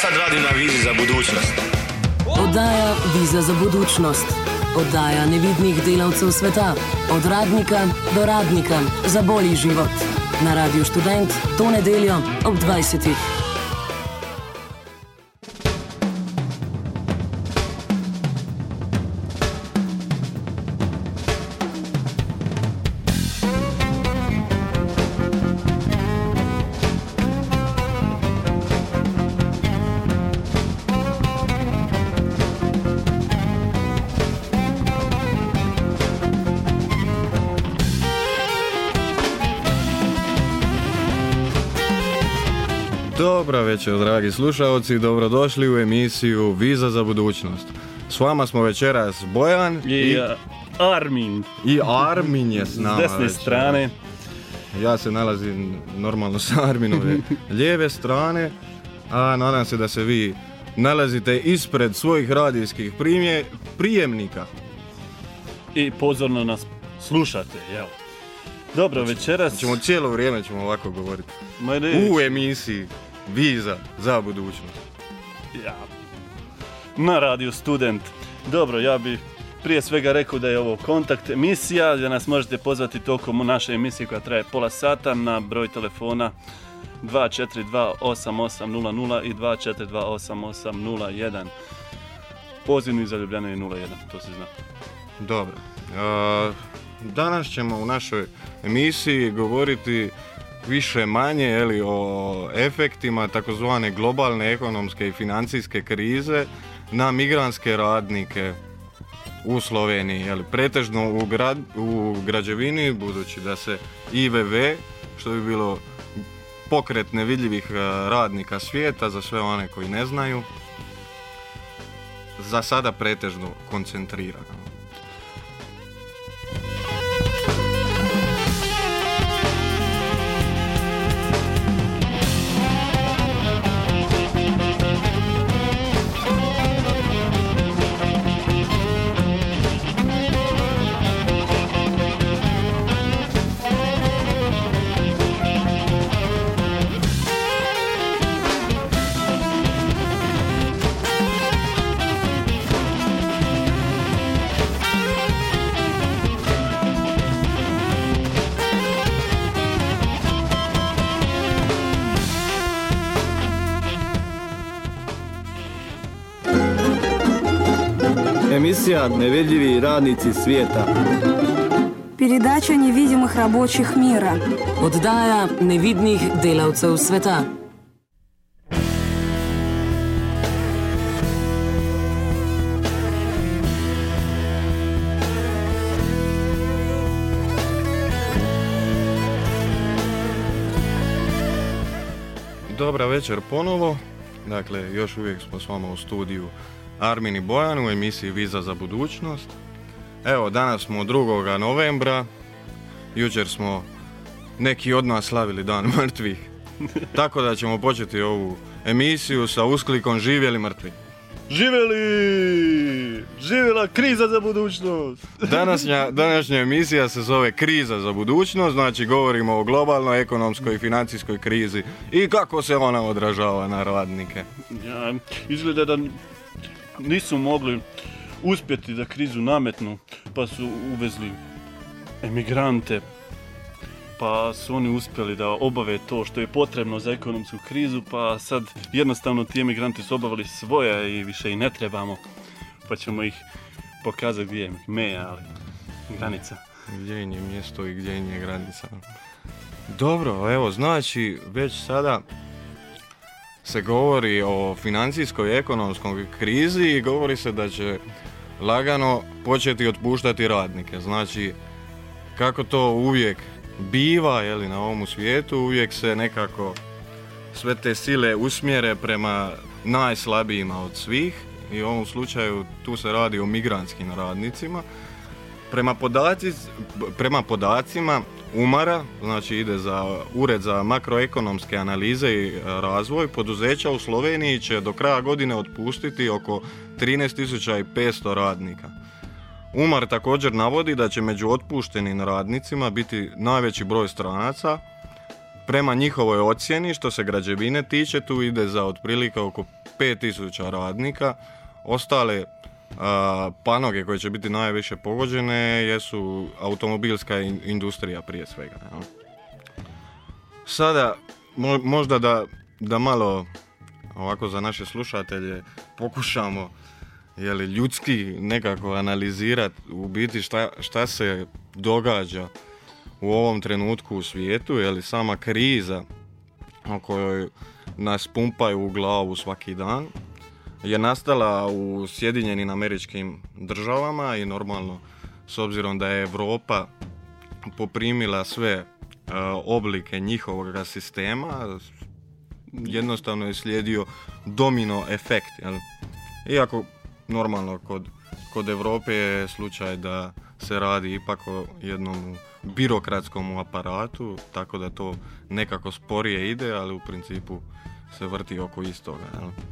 sad radim na vizi za budućnost. Oddaja Viza za budućnost. Oddaja nevidnih delavcev sveta. Od radnika do radnika za bolji život. Na Radiu Študent to nedeljo ob 20. Dobro večer, dragi slušalci, dobrodošli u emisiju Viza za budućnost. S vama smo večeras Bojan i Armin. I Armin je s nama. S desne strane. Ja se nalazim normalno sa Arminove lijeve strane, a nadam se da se vi nalazite ispred svojih radijskih prijemnika. I pozorno nas slušate, jel? Dobro, večeras... Cijelo vrijeme ćemo ovako govoriti. U emisiji Viza za budućnost. Ja. Na Radio Student. Dobro, ja bih prije svega rekao da je ovo kontakt emisija, da nas možete pozvati tokom naše emisije koja traje pola sata na broj telefona 2428800 i 2428801. Pozivni za Ljubljanu je 01, to se zna. Dobro. Danas ćemo u našoj emisiji govoriti više manje o efektima takozvane globalne ekonomske i financijske krize na migrantske radnike u Sloveniji. Pretežno u građevini, budući da se IVV, što bi bilo pokret nevidljivih radnika svijeta, za sve one koji ne znaju, za sada pretežno koncentrira. Emisija Nevidljivi radnici svijeta. Передача невидимых рабочих мира. Oddaja nevidnih delavcev sveta. Dobra večer ponovo. Dakle, još uvijek smo s vama u studiju Armin i Bojan u emisiji Viza za budućnost. Evo, danas smo 2. novembra, jučer smo neki od nas slavili dan mrtvih, tako da ćemo početi ovu emisiju sa usklikom živjeli mrtvi. Živjeli! Živjela kriza za budućnost! Današnja emisija se zove Kriza za budućnost, znači govorimo o globalnoj ekonomskoj i financijskoj krizi i kako se ona odražava na radnike. Ja, izgleda da nisu mogli uspjeti da krizu nametnu, pa su uvezli emigrante, pa su oni uspjeli da obave to što je potrebno za ekonomsku krizu, pa sad jednostavno ti emigranti su obavili svoje i više i ne trebamo, pa ćemo ih pokazati gdje je meja, ali granica. Gdje im je mjesto i gdje im je granica. Dobro, evo, znači već sada se govori o financijskoj i ekonomskoj krizi i govori se da će lagano početi otpuštati radnike. Znači, kako to uvijek biva na ovom svijetu, uvijek se nekako sve te sile usmjere prema najslabijima od svih i u ovom slučaju tu se radi o migrantskim radnicima. Prema podacima UMAR-a, znači ide za Ured za makroekonomske analize i razvoj, poduzeća u Sloveniji će do kraja godine otpustiti oko 13.500 radnika. UMAR također navodi da će među otpuštenim radnicima biti najveći broj stranaca, prema njihovoj ocjeni, što se građevine tiče, tu ide za otprilike oko 5000 radnika. Ostale panoge koje će biti najviše pogođene jesu automobilska industrija prije svega. Ja. Sada, možda da malo ovako za naše slušatelje pokušamo ljudski nekako analizirati u biti šta se događa u ovom trenutku u svijetu, sama kriza o kojoj nas pumpaju u glavu svaki dan je nastala u Sjedinjenim Američkim Državama i normalno s obzirom da je Europa poprimila sve oblike njihovog sistema, jednostavno je slijedio domino efekt. Iako normalno kod Europe je slučaj da se radi ipak o jednom birokratskom aparatu, tako da to nekako sporije ide, ali u principu se vrti oko istoga.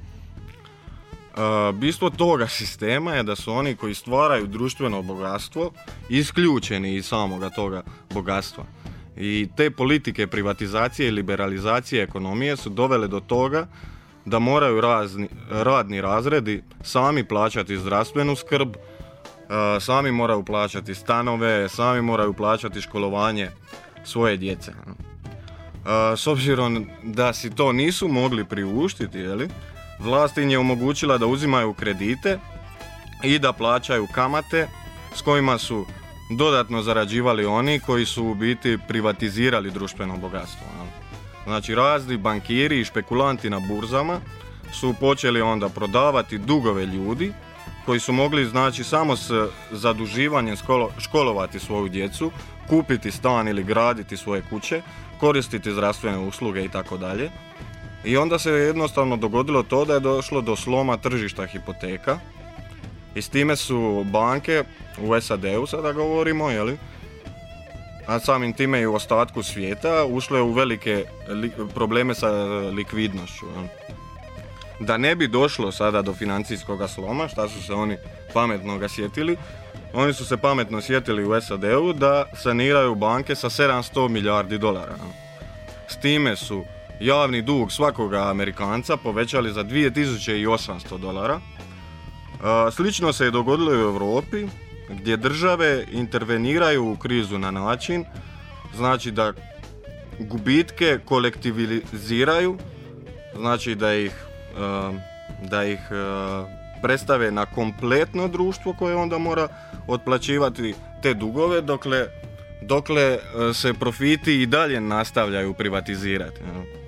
Bistvo toga sistema je da su oni koji stvaraju društveno bogatstvo isključeni iz samoga toga bogatstva. I te politike privatizacije i liberalizacije ekonomije su dovele do toga da moraju radni razredi sami plaćati zdravstvenu skrb, sami moraju plaćati stanove, sami moraju plaćati školovanje svoje djece. S obzirom da si to nisu mogli priuštiti, vlast im je omogućila da uzimaju kredite i da plaćaju kamate s kojima su dodatno zarađivali oni koji su u biti privatizirali društveno bogatstvo. Znači razni bankiri i špekulanti na burzama su počeli onda prodavati dugove ljudi koji su mogli samo s zaduživanjem školovati svoju djecu, kupiti stan ili graditi svoje kuće, koristiti zdravstvene usluge itd. I onda se jednostavno dogodilo to da je došlo do sloma tržišta hipoteka i s time su banke u SAD-u sada govorimo, a samim time i u ostatku svijeta ušle u velike probleme sa likvidnošću. Da ne bi došlo sada do financijskog sloma, šta su se oni pametno sjetili? Oni su se pametno sjetili u SAD-u da saniraju banke sa $700 milijardi. S time su javni dug svakoga Amerikanca povećali za $2800. Slično se je dogodilo i u Europi, gdje države interveniraju u krizu na način, znači da gubitke kolektiviziraju, znači da ih predstave na kompletno društvo koje onda mora otplaćivati te dugove, dokle se profiti i dalje nastavljaju privatizirati.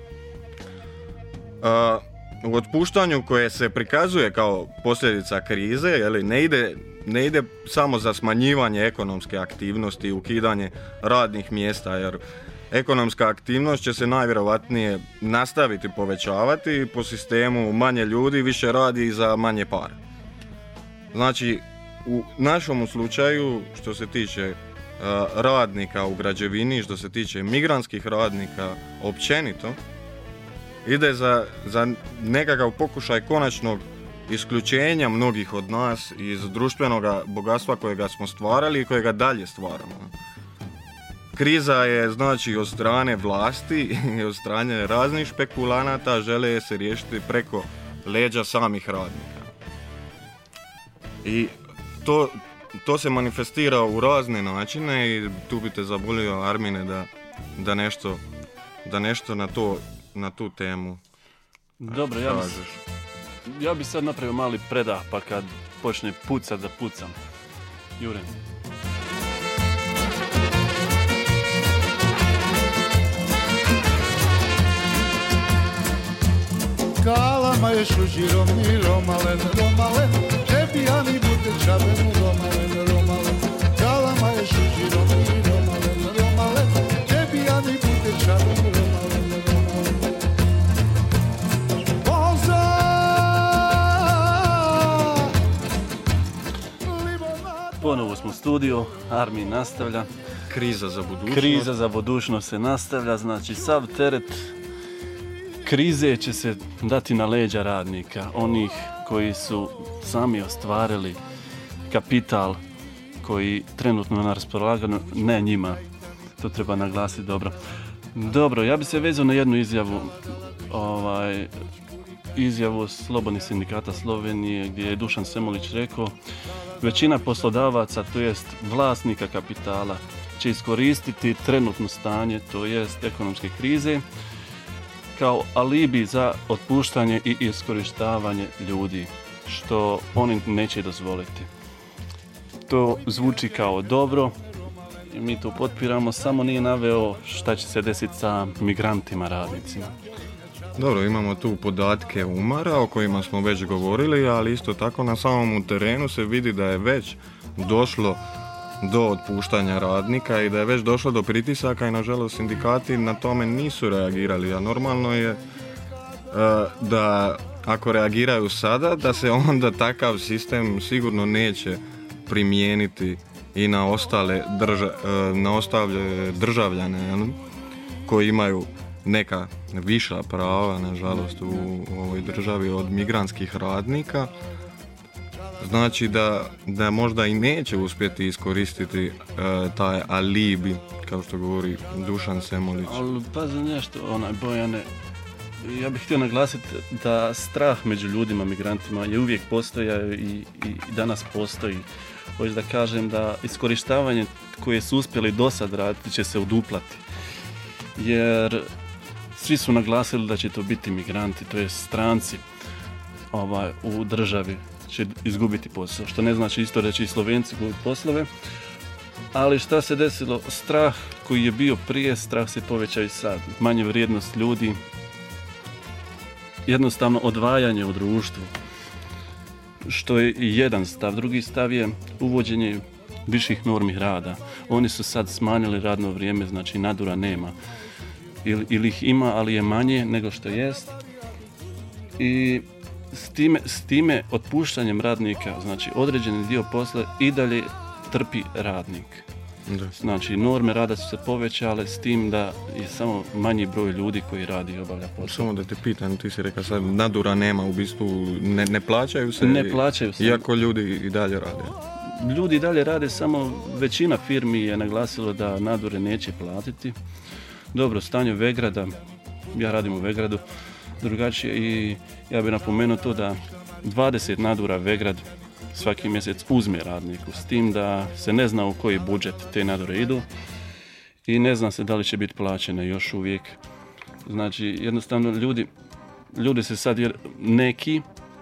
U otpuštanju koje se prikazuje kao posljedica krize, ne ide samo za smanjivanje ekonomske aktivnosti i ukidanje radnih mjesta, jer ekonomska aktivnost će se najvjerojatnije nastaviti povećavati po sistemu manje ljudi više radi za manje para. Znači, u našom slučaju, što se tiče radnika u građevini, što se tiče migrantskih radnika općenito, ide za nekakav pokušaj konačnog isključenja mnogih od nas iz društvenog bogatstva kojega smo stvarali i kojega dalje stvaramo. Kriza je znači od strane vlasti i od strane raznih špekulanata žele se riješiti preko leđa samih radnika. I to se manifestira u razne načine i tu bi te zabolio, Armine, da nešto na tu temu. Dobro, ja bi sad napravio mali predah, pa kad počne pucat da pucam. Jure. Kalama je šuđirom i romalen, tebi ani bute čaben, romalen. Kalama je šuđirom i romalen, tebi ani bute čaben, romalen. Ponovo smo u studiju, Armin nastavlja. Kriza za budućnost se nastavlja, znači sav teret krize će se dati na leđa radnika, onih koji su sami ostvarili kapital koji trenutno na raspolaganju, ne njima, to treba naglasiti dobro. Dobro, ja bi se vezao na jednu izjavu. Izjavu Slobodnih sindikata Slovenije gdje je Dušan Semolić rekao: većina poslodavaca, to jest vlasnika kapitala, će iskoristiti trenutno stanje, to jest ekonomske krize, kao alibi za otpuštanje i iskorištavanje ljudi, što oni neće dozvoliti. To zvuči kao dobro i mi to potpiramo, samo nije naveo šta će se desiti sa migrantima radnicima. Dobro, imamo tu podatke umara o kojima smo već govorili, ali isto tako na samom terenu se vidi da je već došlo do otpuštanja radnika i da je već došlo do pritisaka i nažalost sindikati na tome nisu reagirali, a normalno je da ako reagiraju sada, da se onda takav sistem sigurno neće primijeniti i na ostale državljane koji imaju neka viša prava, nažalost, u ovoj državi od migrantskih radnika. Znači da možda i neće uspjeti iskoristiti taj alibi, kao što govori Dušan Semolić. Ali pazi nešto, Bojane, ja bih htio naglasiti da strah među ljudima, migrantima, je uvijek postojao i danas postoji. Hoću da kažem da iskorištavanje koje su uspjeli do sad raditi će se uduplati. Jer svi su naglasili da će to biti migranti, to je stranci u državi će izgubiti posao. Što ne znači isto da će i Slovenci gubiti poslove. Ali šta se desilo? Strah koji je bio prije, strah se povećao i sad. Manje vrijednost ljudi, jednostavno odvajanje u društvu. Što je jedan stav. Drugi stav je uvođenje viših normi rada. Oni su sad smanjili radno vrijeme, znači nadura nema. Ili ih ima, ali je manje nego što jest. I s time otpuštanjem radnika, znači određeni dio posla i dalje trpi radnik. Da. Znači norme rada su se povećale s tim da je samo manji broj ljudi koji radi i obavlja posao. Samo da te pitam, ti si rekao sad nadura nema, u bistvu ne plaćaju se? Ne plaćaju se. Iako ljudi i dalje rade? Ljudi i dalje rade, samo većina firmi je naglasilo da nadure neće platiti. Dobro, stanje Vegrada, ja radim u Vegradu, drugačije i ja bih napomenuo to da 20 nadura Vegrad svaki mjesec uzme radniku, s tim da se ne zna u koji budžet te nadure idu i ne zna se da li će biti plaćene još uvijek. Znači, jednostavno ljudi se sad, jer neki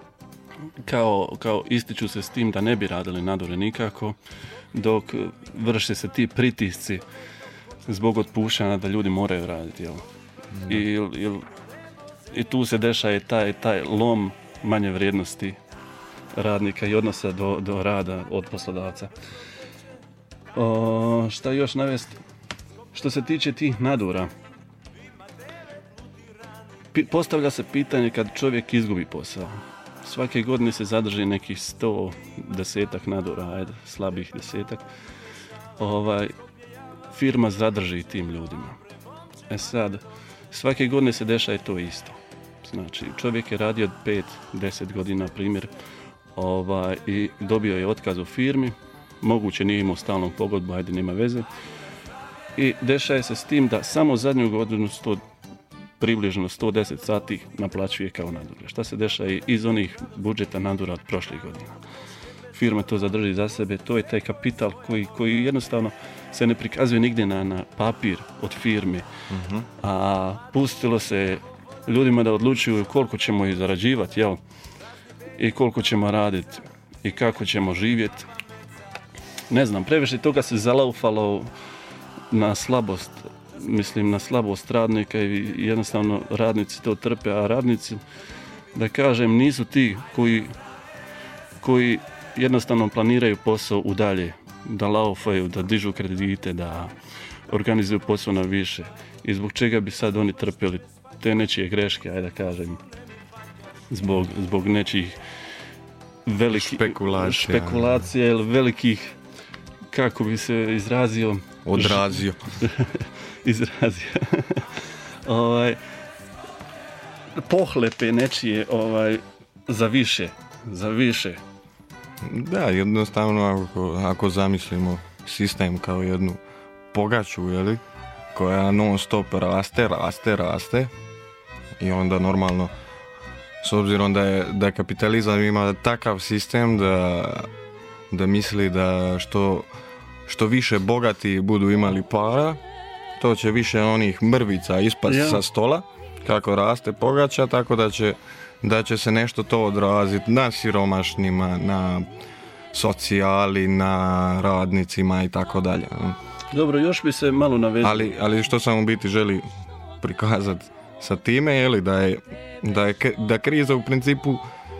kao ističu se s tim da ne bi radili nadure nikako, dok vrše se ti pritisci zbog otpuštanja da ljudi moraju raditi. Jel? I tu se dešava taj lom manje vrijednosti radnika i odnosa do rada od poslodavca. Šta još navesti? Što se tiče tih nadura, postavlja se pitanje kad čovjek izgubi posao. Svake godine se zadrži nekih 110 nadura, slabih 10. Firma zadrži tim ljudima. Sad, svake godine se dešava to isto. Znači, čovjek je radio 5-10 godina, primjer, i dobio je otkaz u firmi, moguće nije imao stalnu pogodbu, nema veze. I dešava se s tim da samo zadnju godinu približno 110 sati naplaćuje kao nadure. Šta se dešava iz onih budžeta nadura od prošlih godina? Firma to zadrži za sebe, to je taj kapital koji jednostavno se ne prikazuje nigdje na papir od firme, a pustilo se ljudima da odlučuju koliko ćemo i zarađivati, jel? I koliko ćemo raditi i kako ćemo živjeti. Ne znam, previše toga se zalaufalo na slabost, na slabost radnika i jednostavno radnici to trpe, a radnici, da kažem, nisu ti koji jednostavno planiraju posao u dalje, da laufaju, da dižu kredite, da organizuju posao na više. I zbog čega bi sad oni trpjeli te nečije greške, da kažem, zbog nečijih velikih špekulacija ili velikih, kako bi se izrazio, pohlepe nečije za više. Da, jednostavno ako zamislimo sistem kao jednu pogaču, koja non stop raste i onda normalno, s obzirom da kapitalizam ima takav sistem da misli da što više bogati budu imali para, to će više onih mrvica ispasti sa stola, kako raste pogača, tako da će se nešto to odraziti na siromašnima, na socijali, na radnicima i tako dalje. Dobro, još bi se malo navezao. Ali što sam u biti želi prikazati sa time, je li, da kriza u principu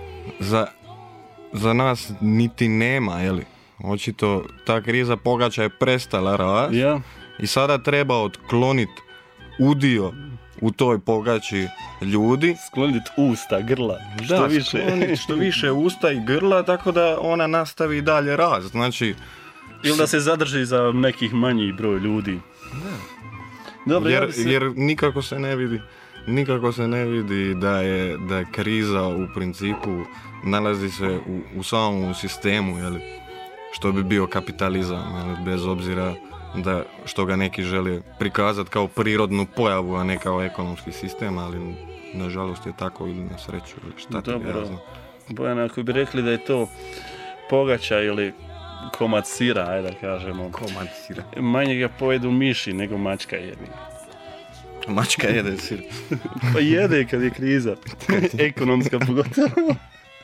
za nas niti nema, je li. Očito ta kriza pogača je prestala rast i sada treba otkloniti udio u toj pogači ljudi. Skloniti usta, grla. Što više usta i grla, tako da ona nastavi dalje rast. Znači, ili da se zadrži za nekih manjih broj ljudi. Dobro, jer nikako se ne vidi da je kriza u principu nalazi se u samom sistemu, jeli, što bi bio kapitalizam, jeli, bez obzira što ga neki žele prikazati kao prirodnu pojavu, a ne kao ekonomski sistem, ali nažalost je tako ili na sreću ili šta ti ja znam. Bojana, ako bi rekli da je to pogača ili komad sira, ajde da kažemo. Komad sira. Manje ga pojedu miši nego mačka jedi. Mačka jede sir. Pa jede kad je kriza. Ekonomska pogotovo.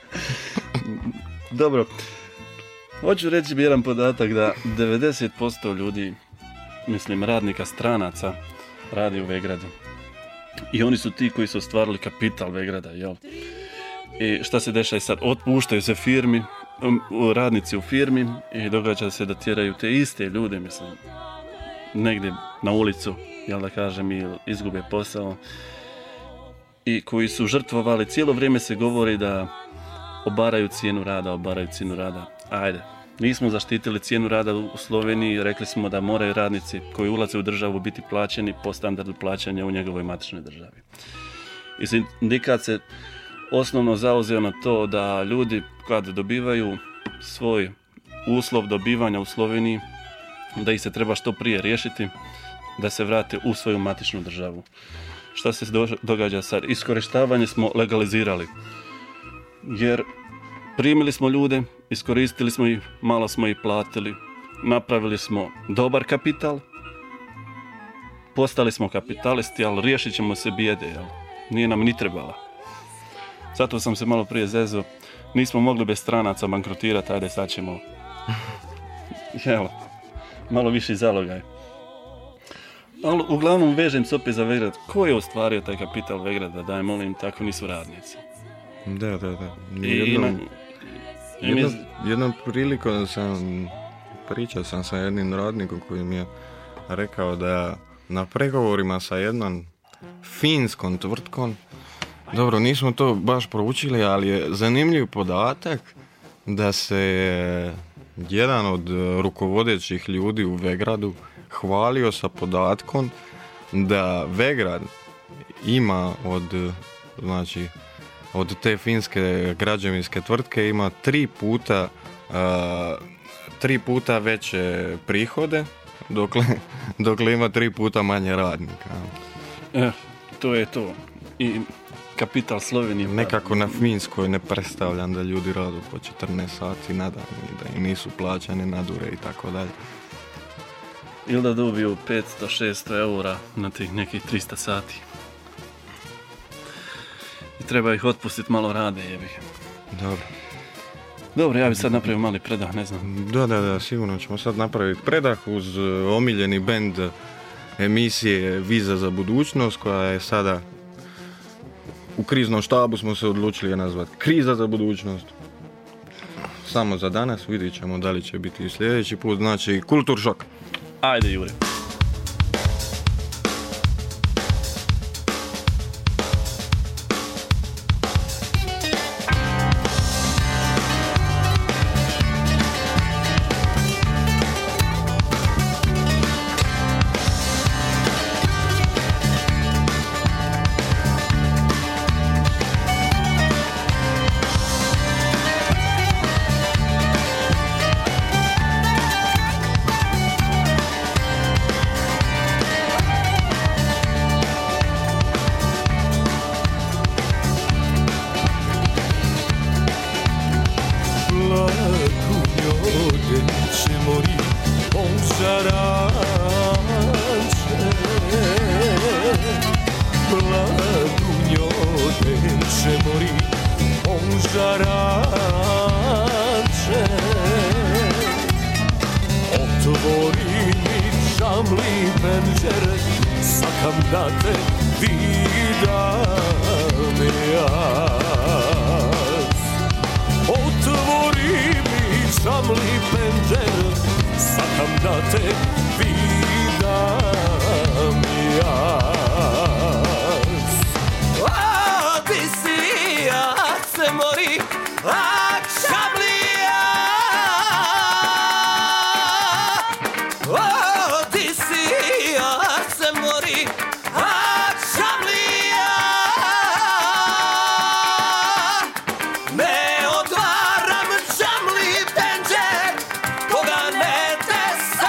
Dobro. Hoću reći jedan podatak da 90% ljudi, mislim radnika stranaca, radi u Vegradu. I oni su ti koji su ostvarili kapital Vegrada, jel? I šta se dešava sad? Otpuštaju se radnici u firmi i događa se da tjeraju te iste ljude, mislim, negdje na ulicu, jel da kažem, i izgube posao. I koji su žrtvovali, cijelo vrijeme se govori da obaraju cijenu rada. Ajde, nismo zaštitili cijenu rada u Sloveniji, rekli smo da moraju radnici koji ulaze u državu biti plaćeni po standardu plaćanja u njegovoj matičnoj državi. I sindikat se osnovno zauzeo na to da ljudi kad dobivaju svoj uslov dobivanja u Sloveniji, da ih se treba što prije riješiti, da se vrate u svoju matičnu državu. Šta se događa sad? Iskorištavanje smo legalizirali. Jer primili smo ljude, iskoristili smo ih, malo smo ih platili, napravili smo dobar kapital, postali smo kapitalisti, ali riješit ćemo se bijede, jel? Nije nam ni trebala. Zato sam se malo prije zezao, nismo mogli bez stranaca bankrotirati, ajde sad ćemo, evo, malo viši zalogaj. Ali uglavnom vežem se opet za Vegrad. Ko je ostvario taj kapital Vegrada? Daj, molim, tako nisu radnici. Da. Jednom prilikom pričao sam sa jednim radnikom koji mi je rekao da na pregovorima sa jednom finskom tvrtkom, dobro, nismo to baš proučili, ali je zanimljiv podatak da se jedan od rukovodećih ljudi u Vegradu hvalio sa podatkom da Vegrad ima od te finske građevinske tvrtke ima 3 puta veće prihode, dokle ima 3 puta manje radnika. To je to. I kapital Slovenije. Nekako na Finskoj ne predstavljam da ljudi radu po 14 sati na dan i da im nisu plaćane nadure i tako dalje. Ili da dobiju 500-600 eura na tih nekih 300 sati. I treba ih otpustiti, malo rade, jebi. Dobro, ja bi sad napravio mali predah, ne znam. Da, sigurno ćemo sad napraviti predah uz omiljeni bend emisije Viza za budućnost, koja je sada u kriznom štabu smo se odlučili je nazvati Kriza za budućnost. Samo za danas, vidjet ćemo da li će biti i sljedeći put, znači Kultur šok. Ajde, Jure. Mladunjo teče mori, on žarače. Otvori mi čamli penđere, sakam da te vidam jas. Otvori mi čamli penđere, sakam da te vidam jas. A ti si jak se mori, ak šablija. O ti si jak se mori, ak šablija. Ne otvaram čamli penđer, koga ne te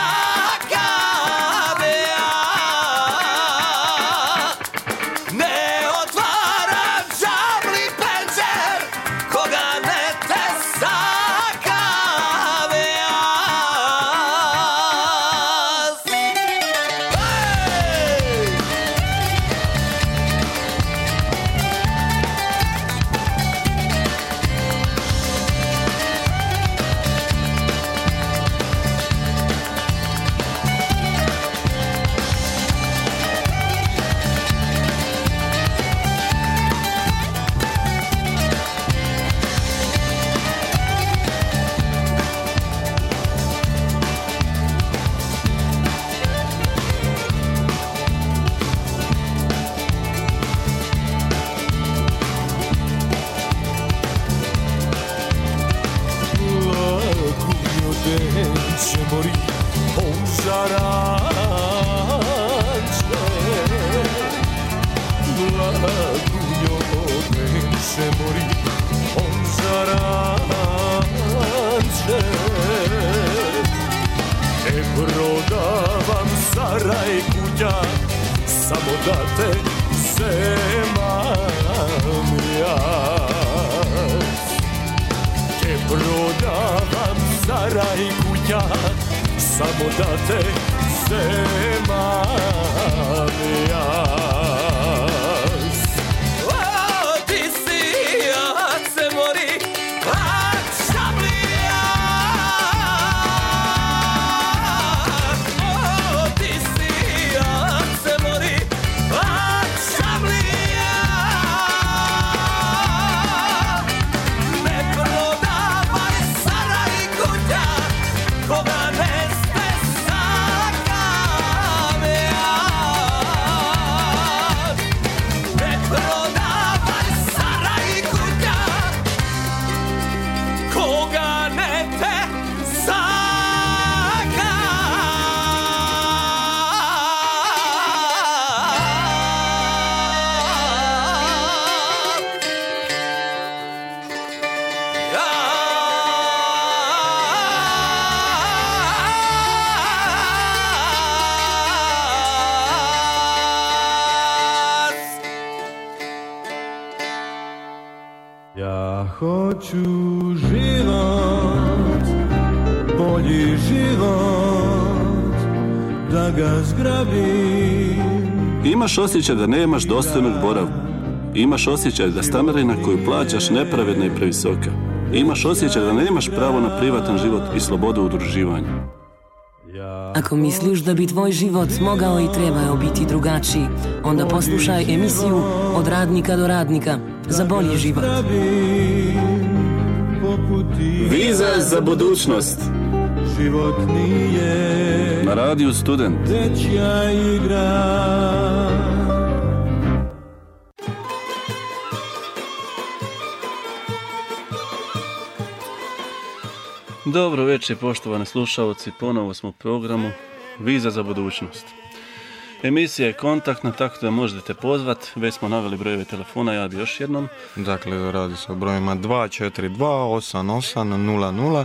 sakave ja. Ne otvaram čamli penđer, koga ne te sakave ja. Lagunjo teče mori, on žarače. Lagunjo teče mori, on žarače. Ne prodavam saraj kuća, samo da te zemam jas. Ne prodavam saraj kuća, samo da te zemam jas. O, ti si jak se mori, ak šablija. O, ti si jak se mori, ak šablija. Ne prodavaj saraj kuća, koga ne ste sakave ja. Ne prodavaj saraj kuća, koga ne te Ja hoću život, bolji život, da ga zgrabim. Imaš osjećaj da nemaš dostojnog boravka. Imaš osjećaj da stanarina koju plaćaš nepravedna i previsoka. Imaš osjećaj da nemaš pravo na privatan život i slobodu udruživanja. Ako misliš da bi tvoj život mogao i trebao biti drugačiji, onda poslušaj emisiju Od radnika do radnika za bolji život. Viza za budućnost. Život nije Na radiju Student. dečja igra. Dobro večer, poštovani slušalci, ponovo smo u programu Viza za budućnost. Emisija je kontaktna, tako da možete pozvati, već smo naveli brojeve telefona, ja bi još jednom. Dakle, radi se o brojima 242 8800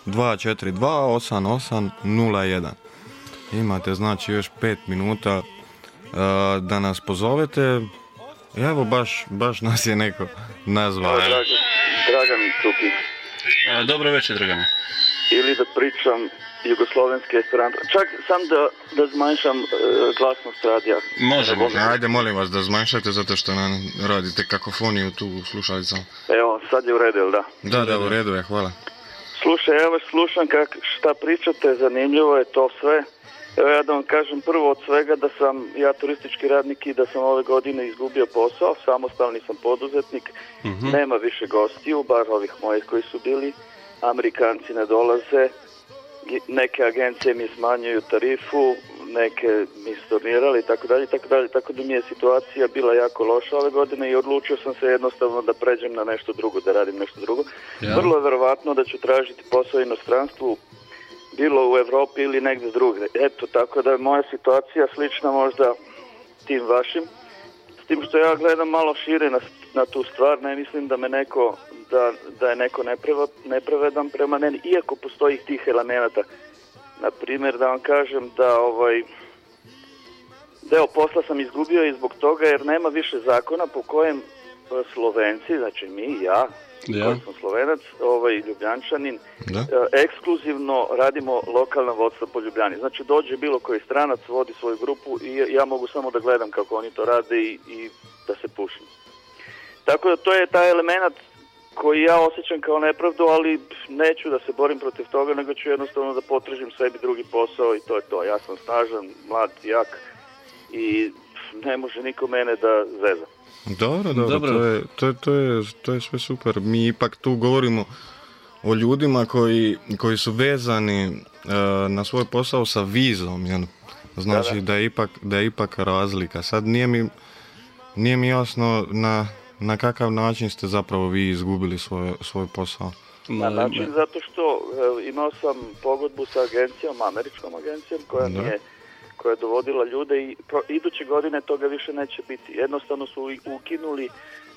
242 8801. Imate znači još 5 minuta da nas pozovete. Evo baš nas je neko nazvao. Dragan Tukić. Dobro večer, Dragane. Ili da pričam jugoslovenski esperanto. Čak sam da zmanjšam glasnost radija. Možemo. Ajde, molim vas da zmanjšate zato što nam radite kakofoniju tu u slušalicama. Evo, sad je u redu, jel da? Da, u redu je, hvala. Slušaj, evo slušam šta pričate, zanimljivo je to sve. Evo ja da vam kažem prvo od svega da sam ja turistički radnik i da sam ove godine izgubio posao, samostalni sam poduzetnik, nema više gostiju, bar ovih mojih koji su bili, Amerikanci ne dolaze, neke agencije mi smanjuju tarifu, neke mi stornirali itd., tako da mi je situacija bila jako loša ove godine i odlučio sam se jednostavno da pređem na nešto drugo, da radim nešto drugo. Ja. Vrlo je verovatno da ću tražiti posao u inostranstvu, bilo u Evropi ili negdje drugdje. Eto, tako da je moja situacija slična možda tim vašim, s tim što ja gledam malo šire na tu stvar, ne mislim da me neko, da je neko nepravedan prema meni, iako postoji tih elemenata. Na primjer, da vam kažem da deo posla sam izgubio i zbog toga jer nema više zakona po kojem Slovenci, znači mi, ja, koji sam Slovenac, Ljubljančanin, ekskluzivno radimo lokalna vodstva po Ljubljani. Znači dođe bilo koji stranac, vodi svoju grupu i ja mogu samo da gledam kako oni to rade i da se pušim. Tako da to je taj element koji ja osjećam kao nepravdu, ali neću da se borim protiv toga, nego ću jednostavno da potražim sebi drugi posao i to je to. Ja sam snažan, mlad, jak i ne može niko mene da zeza. Dobro. To je sve super. Mi ipak tu govorimo o ljudima koji su vezani na svoj posao sa vizom. Jel? Znači da je ipak razlika. Sad nije mi jasno na kakav način ste zapravo vi izgubili svoj posao. Na način zato što imao sam pogodbu sa agencijom, američkom agencijom koja je dovodila ljude i iduće godine toga više neće biti. Jednostavno su ukinuli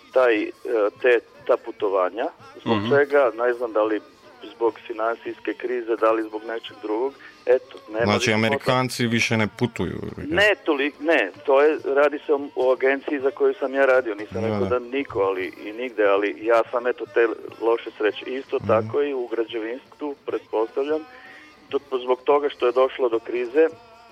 ta putovanja, zbog čega, ne znam da li zbog financijske krize, da li zbog nečeg drugog. Eto, znači Amerikanci više ne putuju? Ne, radi se o agenciji za koju sam ja radio, nisam rekao da niko, ali i nigde, ali ja sam te loše sreće. Isto tako i u građevinstvu, pretpostavljam, zbog toga što je došlo do krize,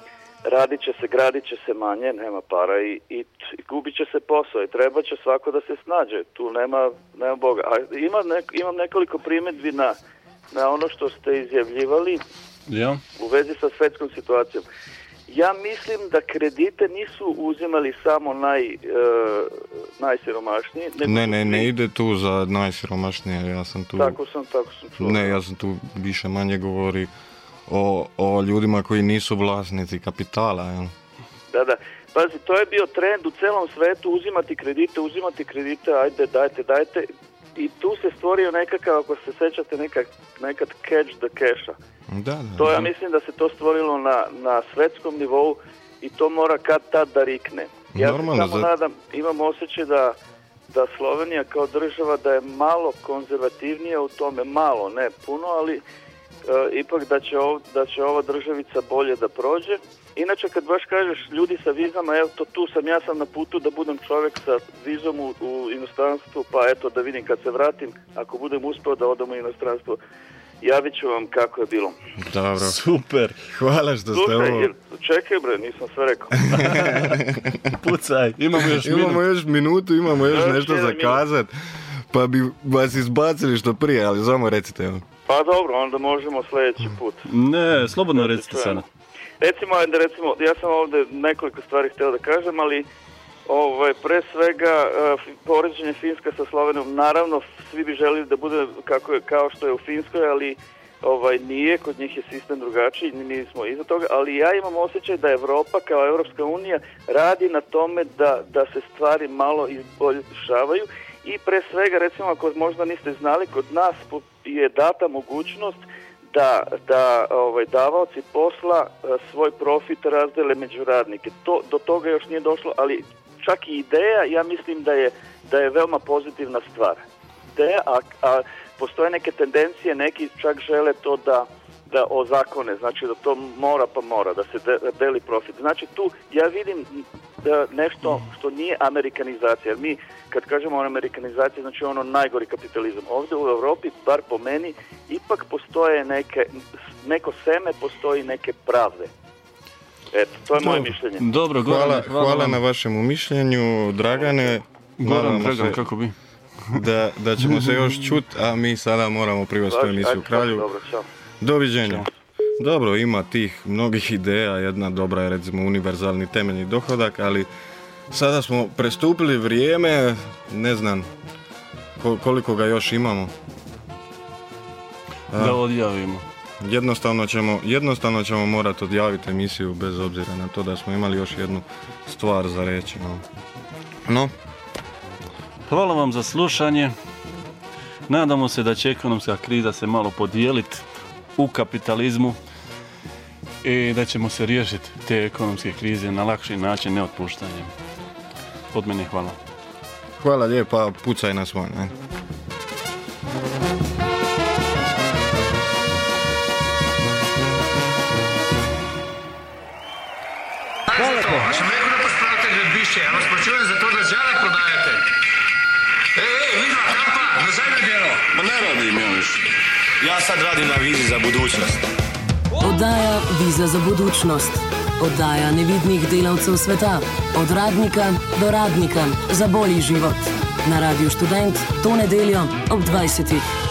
gradit će se manje, nema para i gubit će se posao i treba će svako da se snađe, tu nema Boga. A imam nekoliko primjedbi na ono što ste izjavljivali u vezi sa svetskom situacijom. Ja mislim da kredite nisu uzimali samo najsiromašniji. Ne ide tu za najsiromašnije, ja sam tu... Tako sam čuo. Ne, ja sam tu više manje govori o ljudima koji nisu vlasnici kapitala. Jel? Da. Pazi, to je bio trend u celom svetu, uzimati kredite, ajde, dajte. I tu se stvorio nekakav, ako se sećate, nekad catch the cash-a. To ja mislim da se to stvorilo na svetskom nivou i to mora kad tad da rikne. Ja se samo nadam, imam osjećaj da Slovenija kao država da je malo konzervativnija u tome, malo, ne puno, ali ipak da će ova državica bolje da prođe. Inače, kad baš kažeš ljudi sa vizama, evo tu sam, ja sam na putu da budem čovjek sa vizom u inostranstvu, pa eto da vidim kad se vratim, ako budem uspeo da odem u inostranstvo, javit ću vam kako je bilo. Dobro. Super. Hvala što ste ovo... Čekaj bre, nisam sve rekao. Pucaj, imamo još minutu, imamo još nešto za kazat, pa bi vas izbacili što prije, ali samo recite. Pa dobro, onda možemo sljedeći put. Ne, slobodno recite sada. Recimo, ja sam ovdje nekoliko stvari htio da kažem, ali pre svega poređenje Finska sa Slovenijom, naravno svi bi želili da bude kao što je u Finskoj, ali nije, kod njih je sistem drugačiji, nismo iza toga, ali ja imam osjećaj da Evropa kao Europska unija radi na tome da se stvari malo izboljšavaju i pre svega, recimo, ako možda niste znali, kod nas je data mogućnost da davaoci posla svoj profit razdele među radnike. Do toga još nije došlo, ali čak i ideja, ja mislim da je veoma pozitivna stvar. A postoje neke tendencije, neki čak žele to da ozakone, znači da to mora, da se deli profit. Znači tu ja vidim nešto što nije amerikanizacija, jer mi kad kažemo o amerikanizaciji, znači ono najgori kapitalizam. Ovdje u Europi, bar po meni, ipak postoje neko seme postoji neke pravde. Eto, to je moje mišljenje. Dobro, Gorane, Hvala vam. na vašemu mišljenju, Dragane. Goran Nadamo Dragan, se kako bi? da ćemo se još čuti, a mi sada moramo privesti tu emisiju kralju. Dobro, čao. Doviđenja. Dobro, ima tih mnogih ideja, jedna dobra je recimo univerzalni temeljni dohodak, ali sada smo prestupili vrijeme, ne znam koliko ga još imamo. Da odjavimo. Jednostavno ćemo morati odjaviti emisiju bez obzira na to da smo imali još jednu stvar za reći. No. Hvala vam za slušanje. Nadamo se da će ekonomska kriza se malo podijeliti u kapitalizmu i da ćemo se riješiti te ekonomske krize na lakši način, ne otpuštanjem. Od mene hvala. Hvala lijepa, pucaj nas van. A sam rekao da pospravite gradbišće, ja vas počujem za to da zjada prodajete. Vidva, kampa, na zadnje djelo. Ma ne radim ja više. Ja sad radim na vizi za budućnost. Oddaja Viza za budućnost. Oddaja nevidnih delavcev sveta. Od radnika do radnika. Za bolji život. Na Radiu Študent to nedeljo ob 20.